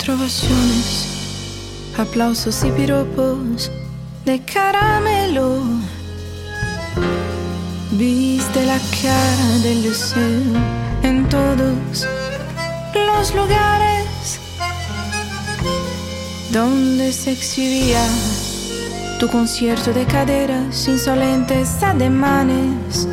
entre ovaciones, aplausos y piropos de caramelo. Viste la cara del deseo en todos los lugares donde se exhibía tu concierto de caderas, insolentes ademanes.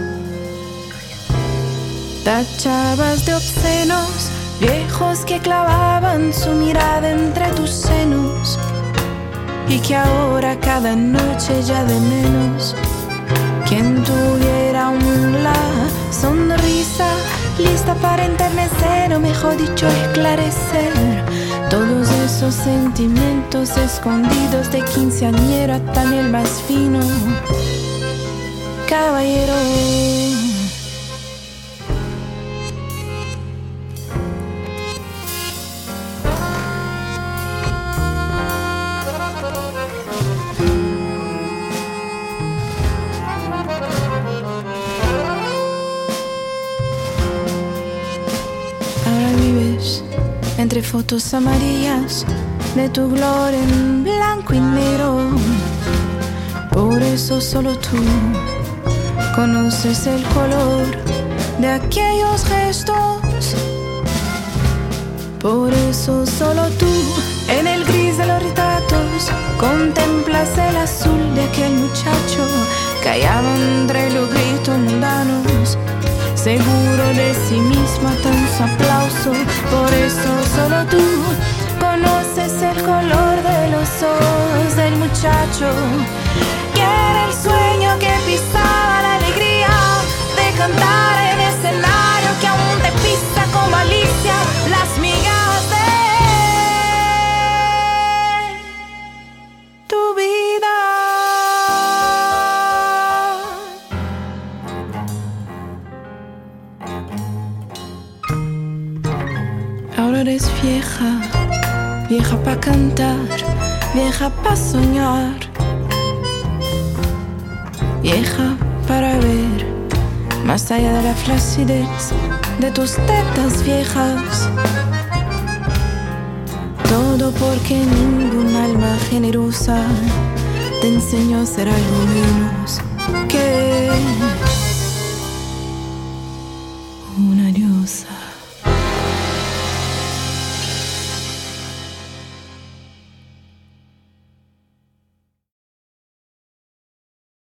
Tachabas de obscenos viejos que clavaban su mirada entre tus senos, y que ahora cada noche ya de menos quien tuviera la sonrisa lista para enternecer, o mejor dicho esclarecer todos esos sentimientos escondidos de quinceañero hasta en el más fino caballero. Entre fotos amarillas de tu gloria en blanco y negro. Por eso solo tú conoces el color de aquellos gestos. Por eso solo tú, en el gris de los retratos, contemplas el azul de aquel muchacho callado entre los gritos mundanos, seguro de sí mismo hasta un aplauso. Por eso solo tú conoces el color de los ojos del muchacho, que era el sueño que pisaba la alegría de cantar en escenario, que aún te pisa con malicia las migajas de tu vida. Ahora eres vieja, vieja pa' cantar, vieja pa' soñar, vieja para ver más allá de la flacidez de tus tetas viejas. Todo porque ningún alma generosa te enseñó a ser algo menos que una diosa.